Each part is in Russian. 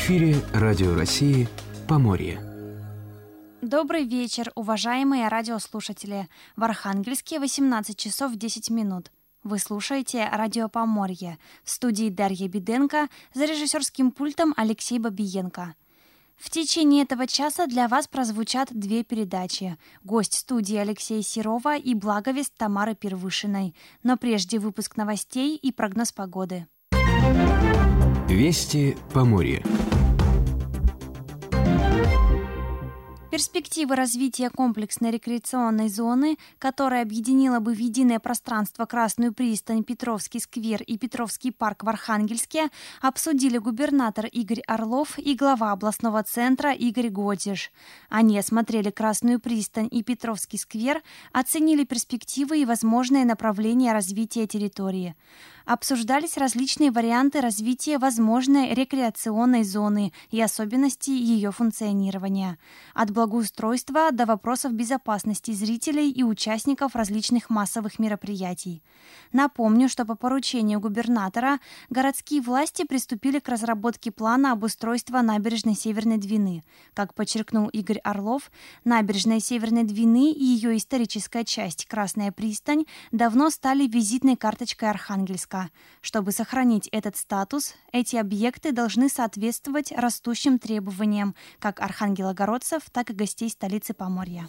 эфире Радио России «Поморье». Добрый вечер, уважаемые радиослушатели. В Архангельске 18 часов 10 минут. Вы слушаете «Радио Поморье». В студии Дарья Беденко, за режиссерским пультом Алексей Бабиенко. В течение этого часа для вас прозвучат две передачи. Гость студии Алексея Серова и благовест Тамары Первышиной. Но прежде выпуск новостей и прогноз погоды. Вести Поморье. Перспективы развития комплексной рекреационной зоны, которая объединила бы в единое пространство Красную пристань, Петровский сквер и Петровский парк в Архангельске, обсудили губернатор Игорь Орлов и глава областного центра Игорь Годиш. Они осмотрели Красную пристань и Петровский сквер, оценили перспективы и возможные направления развития территории. Обсуждались различные варианты развития возможной рекреационной зоны и особенности ее функционирования. От благоустройства до вопросов безопасности зрителей и участников различных массовых мероприятий. Напомню, что по поручению губернатора городские власти приступили к разработке плана обустройства набережной Северной Двины. Как подчеркнул Игорь Орлов, набережная Северной Двины и ее историческая часть Красная пристань давно стали визитной карточкой Архангельска. Чтобы сохранить этот статус, эти объекты должны соответствовать растущим требованиям как архангелогородцев, так и гостей столицы Поморья.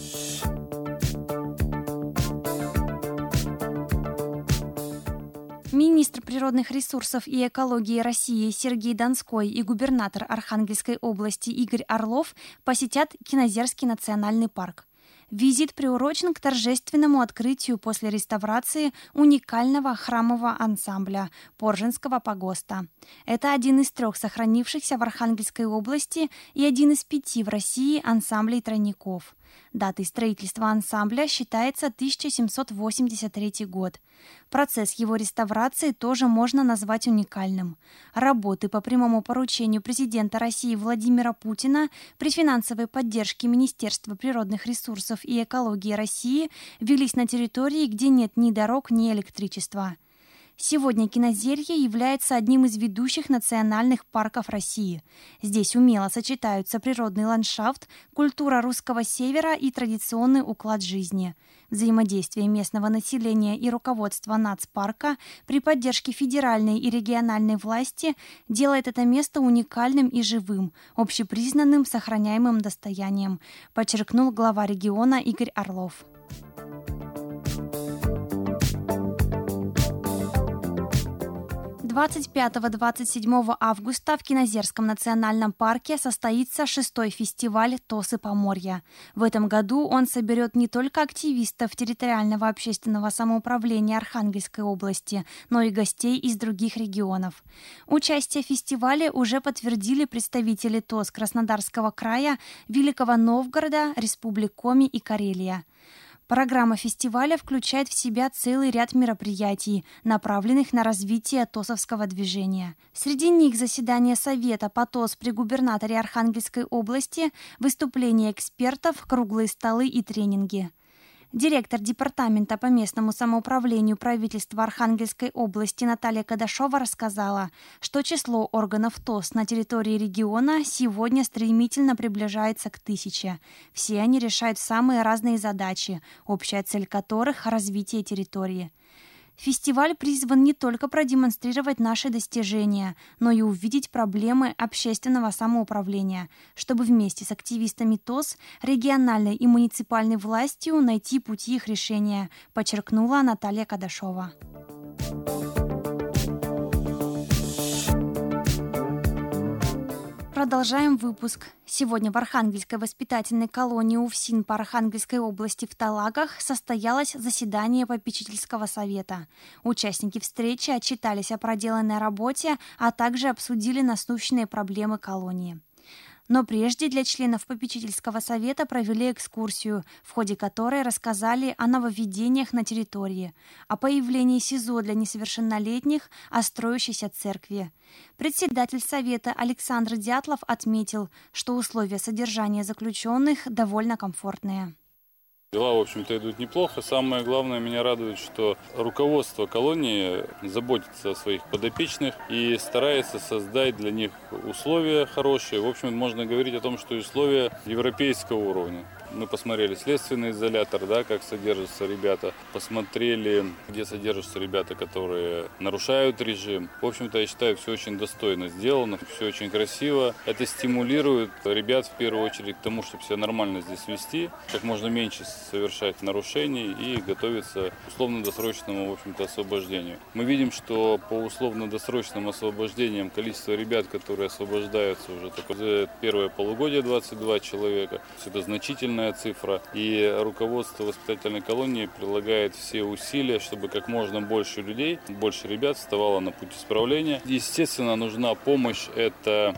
Министр природных ресурсов и экологии России Сергей Донской и губернатор Архангельской области Игорь Орлов посетят Кинозерский национальный парк. Визит приурочен к торжественному открытию после реставрации уникального храмового ансамбля Порженского погоста. Это один из 3 сохранившихся в Архангельской области и один из 5 в России ансамблей тройников. Датой строительства ансамбля считается 1783 год. Процесс его реставрации тоже можно назвать уникальным. Работы по прямому поручению президента России Владимира Путина при финансовой поддержке Министерства природных ресурсов и экологии России велись на территории, где нет ни дорог, ни электричества. Сегодня Кинозерье является одним из ведущих национальных парков России. Здесь умело сочетаются природный ландшафт, культура русского севера и традиционный уклад жизни. Взаимодействие местного населения и руководства нацпарка при поддержке федеральной и региональной власти делает это место уникальным и живым, общепризнанным сохраняемым достоянием, подчеркнул глава региона Игорь Орлов. 25-27 августа в Кинозерском национальном парке состоится 6-й фестиваль «Тосы Поморья». В этом году он соберет не только активистов территориального общественного самоуправления Архангельской области, но и гостей из других регионов. Участие в фестивале уже подтвердили представители ТОС Краснодарского края, Великого Новгорода, Республик Коми и Карелия. Программа фестиваля включает в себя целый ряд мероприятий, направленных на развитие ТОСовского движения. Среди них заседание Совета по ТОС при губернаторе Архангельской области, выступления экспертов, круглые столы и тренинги. Директор департамента по местному самоуправлению правительства Архангельской области Наталья Кадашова рассказала, что число органов ТОС на территории региона сегодня стремительно приближается к 1000. Все они решают самые разные задачи, общая цель которых – развитие территории. Фестиваль призван не только продемонстрировать наши достижения, но и увидеть проблемы общественного самоуправления, чтобы вместе с активистами ТОС, региональной и муниципальной властью найти пути их решения, подчеркнула Наталья Кадашова. Продолжаем выпуск. Сегодня в Архангельской воспитательной колонии УФСИН по Архангельской области в Талагах состоялось заседание попечительского совета. Участники встречи отчитались о проделанной работе, а также обсудили насущные проблемы колонии. Но прежде для членов попечительского совета провели экскурсию, в ходе которой рассказали о нововведениях на территории, о появлении СИЗО для несовершеннолетних, о строящейся церкви. Председатель совета Александр Дятлов отметил, что условия содержания заключенных довольно комфортные. Дела, в общем-то, идут неплохо. Самое главное, меня радует, что руководство колонии заботится о своих подопечных и старается создать для них условия хорошие. В общем, можно говорить о том, что условия европейского уровня. Мы посмотрели следственный изолятор, да, как содержатся ребята, посмотрели, где содержатся ребята, которые нарушают режим. В общем-то, я считаю, все очень достойно сделано, все очень красиво. Это стимулирует ребят в первую очередь к тому, чтобы себя нормально здесь вести, как можно меньше совершать нарушений и готовиться к условно-досрочному, в общем-то, освобождению. Мы видим, что по условно-досрочным освобождениям количество ребят, которые освобождаются уже за первое полугодие 22 человека, это значительно цифра, и руководство воспитательной колонии прилагает все усилия, чтобы как можно больше людей, больше ребят вставало на путь исправления. Естественно, нужна помощь, это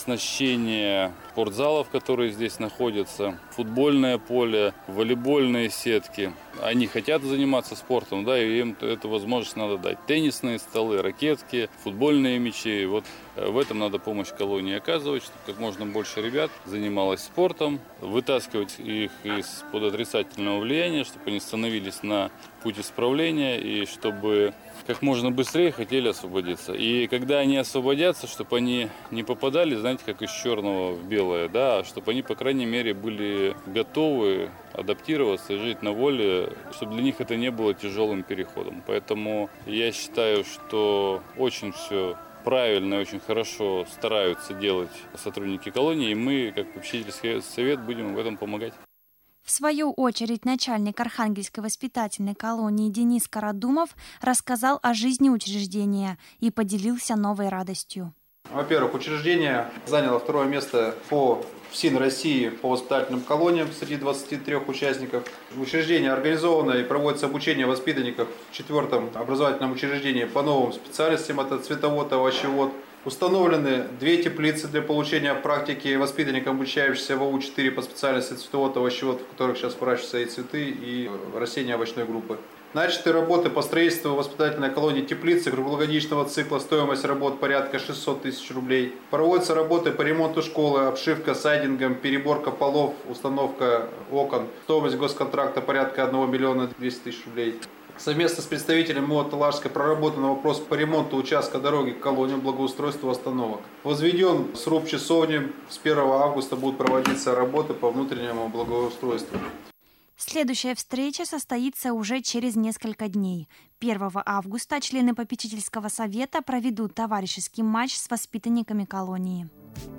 оснащение спортзалов, которые здесь находятся, футбольное поле, волейбольные сетки. Они хотят заниматься спортом, да, и им эту возможность надо дать. Теннисные столы, ракетки, футбольные мячи. Вот в этом надо помощь колонии оказывать, чтобы как можно больше ребят занималось спортом, вытаскивать их из-под отрицательного влияния, чтобы они становились на путь исправления и чтобы как можно быстрее хотели освободиться. И когда они освободятся, чтобы они не попадали, знаете, как из черного в белое, да, чтобы они, по крайней мере, были готовы адаптироваться и жить на воле, чтобы для них это не было тяжелым переходом. Поэтому я считаю, что очень все правильно и очень хорошо стараются делать сотрудники колонии, и мы, как попечительский совет, будем в этом помогать. В свою очередь, начальник Архангельской воспитательной колонии Денис Карадумов рассказал о жизни учреждения и поделился новой радостью. Во-первых, учреждение заняло второе место по ФСИН России по воспитательным колониям среди 23 участников. В учреждении организовано и проводится обучение воспитанников в 4-м образовательном учреждении по новым специальностям, это цветовод, овощевод. Установлены 2 теплицы для получения практики воспитанникам, обучающихся в АУ-4 по специальности цветовод, овощевод, в которых сейчас выращиваются и цветы, и растения овощной группы. Начаты работы по строительству воспитательной колонии теплицы круглогодичного цикла, стоимость работ порядка 600 тысяч рублей. Проводятся работы по ремонту школы, обшивка сайдингом, переборка полов, установка окон. Стоимость госконтракта порядка 1 миллиона 200 тысяч рублей. Совместно с представителями МО Талашской проработан вопрос по ремонту участка дороги к колонии, благоустройству остановок. Возведен сруб часовни. С 1 августа будут проводиться работы по внутреннему благоустройству. Следующая встреча состоится уже через несколько дней. 1 августа члены попечительского совета проведут товарищеский матч с воспитанниками колонии.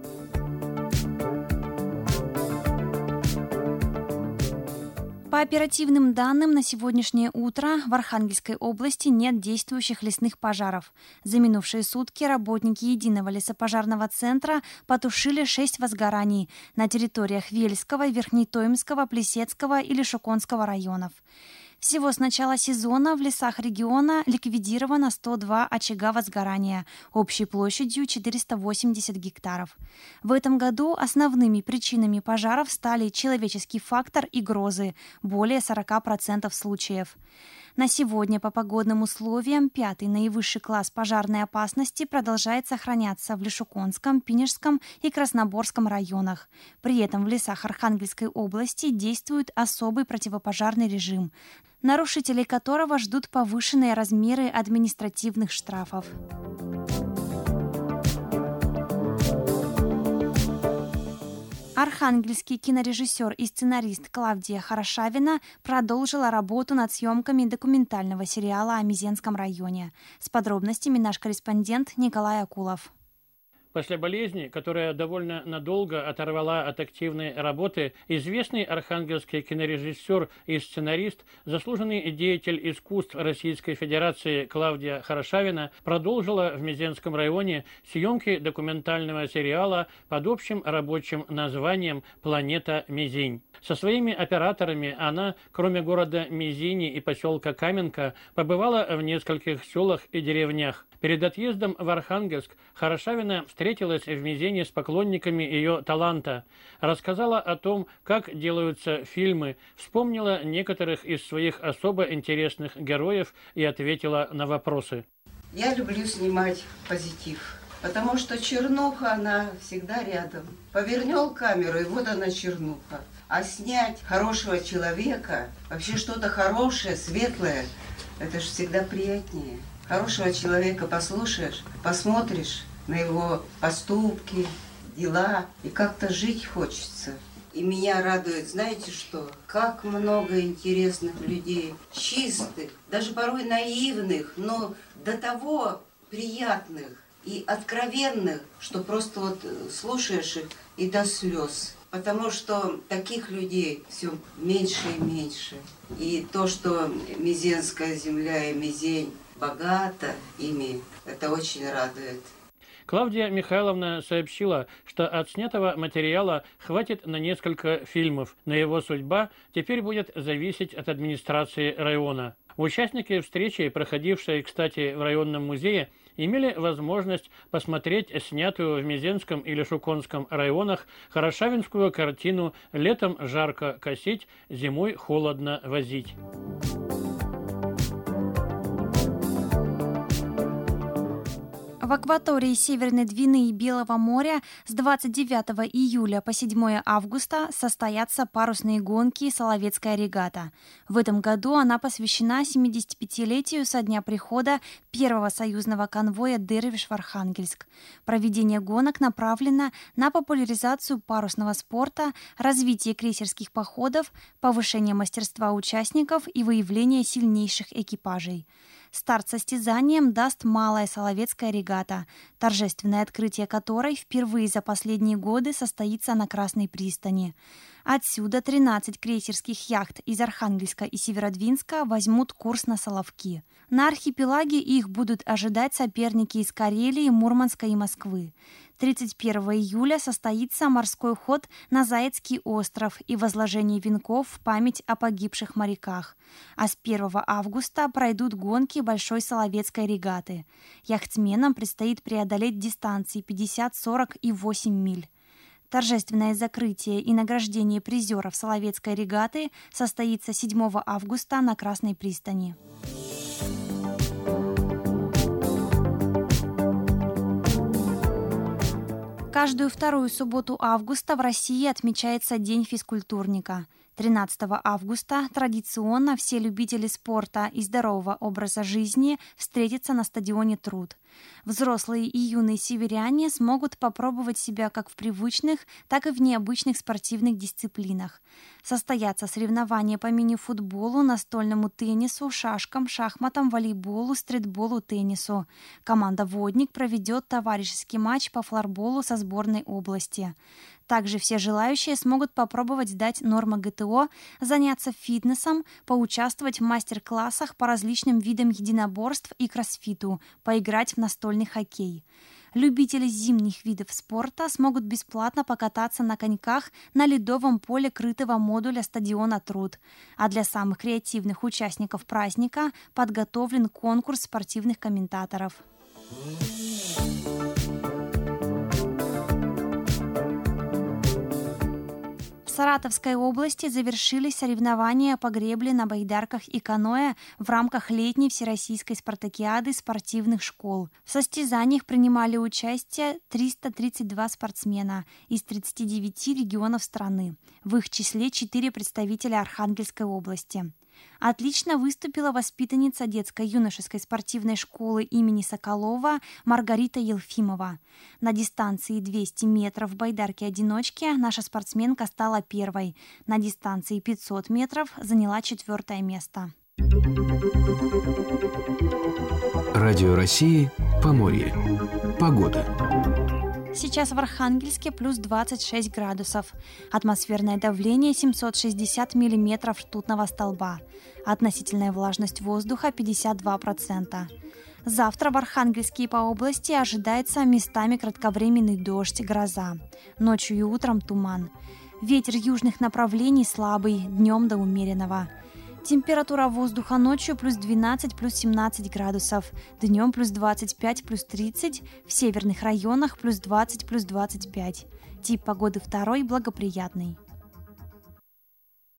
По оперативным данным, на сегодняшнее утро в Архангельской области нет действующих лесных пожаров. За минувшие сутки работники Единого лесопожарного центра потушили 6 возгораний на территориях Вельского, Верхнетоймского, Плесецкого и Лешуконского районов. Всего с начала сезона в лесах региона ликвидировано 102 очага возгорания общей площадью 480 гектаров. В этом году основными причинами пожаров стали человеческий фактор и грозы – более 40% случаев. На сегодня по погодным условиям 5-й наивысший класс пожарной опасности продолжает сохраняться в Лешуконском, Пинежском и Красноборском районах. При этом в лесах Архангельской области действует особый противопожарный режим, нарушителей которого ждут повышенные размеры административных штрафов. Архангельский кинорежиссер и сценарист Клавдия Хорошавина продолжила работу над съемками документального сериала о Мезенском районе. С подробностями наш корреспондент Николай Акулов. После болезни, которая довольно надолго оторвала от активной работы, известный архангельский кинорежиссер и сценарист, заслуженный деятель искусств Российской Федерации Клавдия Хорошавина продолжила в Мезенском районе съемки документального сериала под общим рабочим названием «Планета Мезень». Со своими операторами она, кроме города Мезени и поселка Каменка, побывала в нескольких селах и деревнях. Перед отъездом в Архангельск Хорошавина встретилась в Мезени с поклонниками ее таланта, рассказала о том, как делаются фильмы, вспомнила некоторых из своих особо интересных героев и ответила на вопросы. Я люблю снимать позитив, потому что чернуха, она всегда рядом. Повернул камеру, и вот она чернуха. А снять хорошего человека, вообще что-то хорошее, светлое, это же всегда приятнее. Хорошего человека послушаешь, посмотришь на его поступки, дела, и как-то жить хочется. И меня радует, знаете что, как много интересных людей, чистых, даже порой наивных, но до того приятных и откровенных, что просто вот слушаешь их и до слез. Потому что таких людей все меньше и меньше. И то, что Мезенская земля и Мезень богата ими, это очень радует. Клавдия Михайловна сообщила, что от снятого материала хватит на несколько фильмов, но его судьба теперь будет зависеть от администрации района. Участники встречи, проходившие, кстати, в районном музее, имели возможность посмотреть снятую в Мезенском или Шуконском районах хорошавинскую картину «Летом жарко косить, зимой холодно возить». В акватории Северной Двины и Белого моря с 29 июля по 7 августа состоятся парусные гонки «Соловецкая регата». В этом году она посвящена 75-летию со дня прихода первого союзного конвоя «Дервиш» в Архангельск. Проведение гонок направлено на популяризацию парусного спорта, развитие крейсерских походов, повышение мастерства участников и выявление сильнейших экипажей. Старт состязанием даст малая Соловецкая регата, торжественное открытие которой впервые за последние годы состоится на Красной пристани. Отсюда 13 крейсерских яхт из Архангельска и Северодвинска возьмут курс на Соловки. На архипелаге их будут ожидать соперники из Карелии, Мурманска и Москвы. 31 июля состоится морской ход на Заецкий остров и возложение венков в память о погибших моряках. А с 1 августа пройдут гонки Большой Соловецкой регаты. Яхтсменам предстоит преодолеть дистанции 50, 40 и 8 миль. Торжественное закрытие и награждение призеров Соловецкой регаты состоится 7 августа на Красной пристани. Каждую вторую субботу августа в России отмечается День физкультурника. 13 августа традиционно все любители спорта и здорового образа жизни встретятся на стадионе «Труд». Взрослые и юные северяне смогут попробовать себя как в привычных, так и в необычных спортивных дисциплинах. Состоятся соревнования по мини-футболу, настольному теннису, шашкам, шахматам, волейболу, стритболу, теннису. Команда «Водник» проведет товарищеский матч по флорболу со сборной области. Также все желающие смогут попробовать сдать нормы ГТО, заняться фитнесом, поучаствовать в мастер-классах по различным видам единоборств и кроссфиту, поиграть в настольный хоккей. Любители зимних видов спорта смогут бесплатно покататься на коньках на ледовом поле крытого модуля стадиона «Труд». А для самых креативных участников праздника подготовлен конкурс спортивных комментаторов. В Саратовской области завершились соревнования по гребле на байдарках и каноэ в рамках летней всероссийской спартакиады спортивных школ. В состязаниях принимали участие 332 спортсмена из 39 регионов страны, в их числе 4 представителя Архангельской области. Отлично выступила воспитанница детско-юношеской спортивной школы имени Соколова Маргарита Елфимова. На дистанции 200 метров в байдарке-одиночке наша спортсменка стала первой. На дистанции 500 метров заняла 4-е место. Радио России «Поморье». Погода. Сейчас в Архангельске плюс 26 градусов. Атмосферное давление 760 миллиметров ртутного столба. Относительная влажность воздуха 52%. Завтра в Архангельске и по области ожидается местами кратковременный дождь, гроза. Ночью и утром туман. Ветер южных направлений слабый, днем до умеренного. Температура воздуха ночью плюс 12, плюс 17 градусов. Днем плюс 25, плюс 30. В северных районах плюс 20, плюс 25. Тип погоды второй, благоприятный.